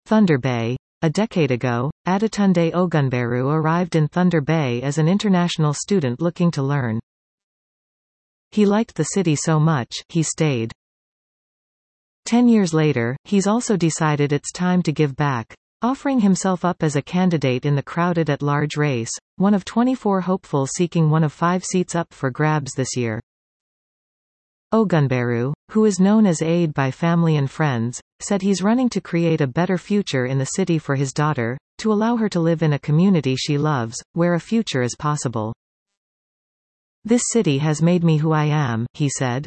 Thunder Bay. A decade ago, Adetunde Ogunberu arrived in Thunder Bay as an international student looking to learn. He liked the city so much, he stayed. 10 years later, he's also decided it's time to give back, offering himself up as a candidate in the crowded at-large race, one of 24 hopefuls seeking one of 5 seats up for grabs this year. Ogunberu, who is known as Aid by family and friends, said he's running to create a better future in the city for his daughter, to allow her to live in a community she loves, where a future is possible. "This city has made me who I am," he said.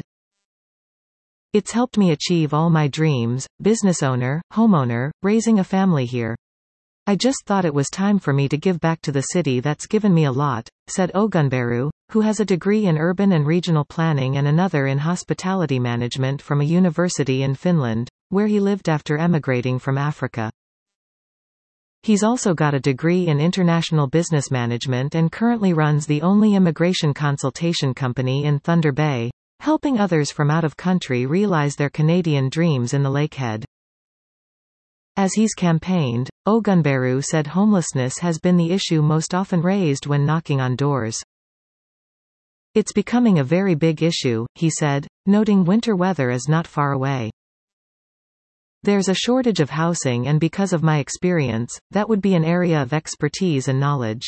"It's helped me achieve all my dreams, business owner, homeowner, raising a family here. I just thought it was time for me to give back to the city that's given me a lot," said Ogunberu, who has a degree in urban and regional planning and another in hospitality management from a university in Finland, where he lived after emigrating from Africa. He's also got a degree in international business management and currently runs the only immigration consultation company in Thunder Bay, helping others from out of country realize their Canadian dreams in the Lakehead. As he's campaigned, Ogunberu said homelessness has been the issue most often raised when knocking on doors. "It's becoming a very big issue," he said, noting winter weather is not far away. "There's a shortage of housing, and because of my experience, that would be an area of expertise and knowledge.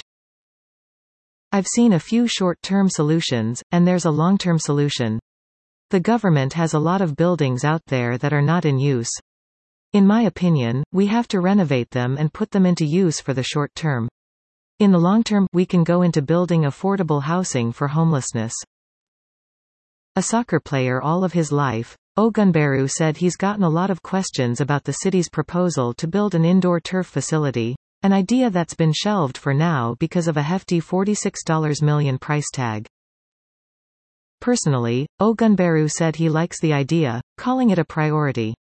I've seen a few short-term solutions, and there's a long-term solution. The government has a lot of buildings out there that are not in use. In my opinion, we have to renovate them and put them into use for the short term. In the long term, we can go into building affordable housing for homelessness." A soccer player all of his life, Ogunberu said he's gotten a lot of questions about the city's proposal to build an indoor turf facility, an idea that's been shelved for now because of a hefty $46 million price tag. Personally, Ogunberu said he likes the idea, calling it a priority.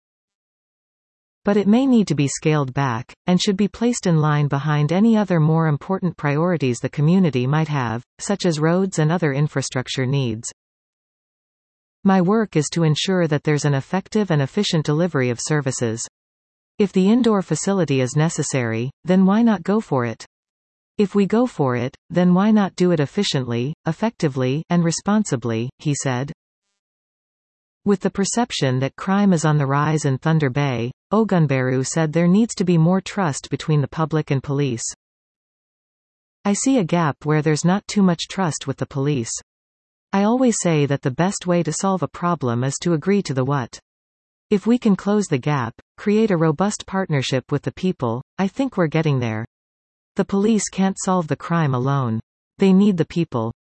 But it may need to be scaled back, and should be placed in line behind any other more important priorities the community might have, such as roads and other infrastructure needs. "My work is to ensure that there's an effective and efficient delivery of services. If the indoor facility is necessary, then why not go for it? If we go for it, then why not do it efficiently, effectively, and responsibly," he said. With the perception that crime is on the rise in Thunder Bay, Ogunberu said there needs to be more trust between the public and police. "I see a gap where there's not too much trust with the police. I always say that the best way to solve a problem is to agree to the what. If we can close the gap, create a robust partnership with the people, I think we're getting there. The police can't solve the crime alone. They need the people."